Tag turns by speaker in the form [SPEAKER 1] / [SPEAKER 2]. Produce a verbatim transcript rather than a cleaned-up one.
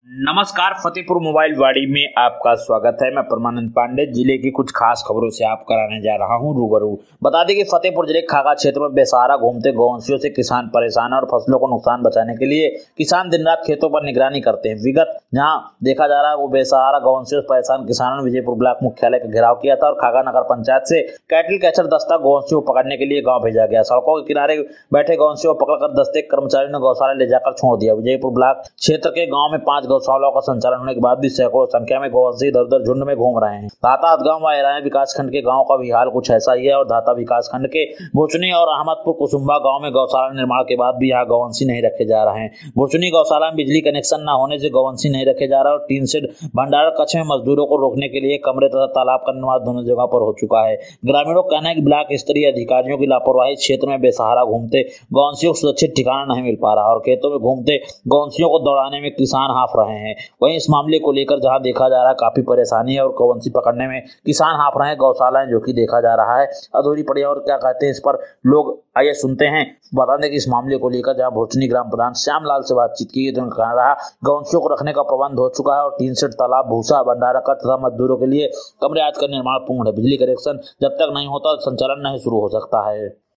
[SPEAKER 1] नमस्कार, फतेहपुर मोबाइल वाड़ी में आपका स्वागत है। मैं परमानंद पांडे जिले की कुछ खास खबरों से आप कराने जा रहा हूं रूबरू। बता दें कि फतेहपुर जिले खागा क्षेत्र में बेसहारा घूमते गौवंशियों से किसान परेशान है और फसलों को नुकसान बचाने के लिए किसान दिन रात खेतों पर निगरानी करते हैं। विगत जहां देखा जा रहा है वो बेसहारा गौवंशियों से परेशान किसानों ने विजयपुर ब्लॉक मुख्यालय का घेराव किया था और खागा नगर पंचायत से कैटल कैचर दस्ता गौवंशियों को पकड़ने के लिए गाँव भेजा गया। सड़कों के किनारे बैठे गौवंशियों को पकड़कर दस्ते कर्मचारियों ने गौशाला ले जाकर छोड़ दिया। विजयपुर ब्लॉक क्षेत्र के गाँव में पांच गौशालाओं का संचालन होने के बाद भी सैकड़ों संख्या में गौवंशी इधर उधर झुंड में घूम रहे हैं। धाता हदगांव व एराया विकास खंड के गांव का भी हाल कुछ ऐसा ही है और धाता विकास खंड के बुचनी और अहमदपुर कुसुम्बा गांव में गौशाला निर्माण के बाद भी यहाँ गौवंशी नहीं रखे जा रहे हैं। बुचनी गौशाला में बिजली कनेक्शन न होने से गौवंशी नहीं रखे जा रहा है और टीन शेड भंडारण कक्ष में मजदूरों को रोकने के लिए कमरे तथा तालाब का निर्माण दोनों जगह पर हो चुका है। ग्रामीणों का कहना है कि ब्लॉक स्तरीय अधिकारियों की लापरवाही क्षेत्र में बेसहारा घूमते गौवंशियों को सुरक्षित ठिकाना नहीं मिल पा रहा और खेतों में घूमते गौवंशियों को दौड़ाने में किसान हाफ रहे हैं। वहीं इस मामले को लेकर जहां देखा जा रहा है काफी परेशानी है और गौवंशी पकड़ने में किसान हाफ रहे हैं गौशालाएं जो कि देखा जा रहा है अधूरी पड़ी और क्या कहते हैं इस पर लोग। आइए सुनते हैं। बता दें कि इस मामले को लेकर जहां भोचनी ग्राम प्रधान श्यामलाल से बातचीत की तो कहा रहा गौवंशियों को रखने का प्रबंध हो चुका है और टीन शेड तालाब भूसा भंडारा का तथा मजदूरों के लिए कमरे आज का निर्माण पूर्ण है। बिजली कनेक्शन जब तक नहीं होता संचालन नहीं शुरू हो सकता है।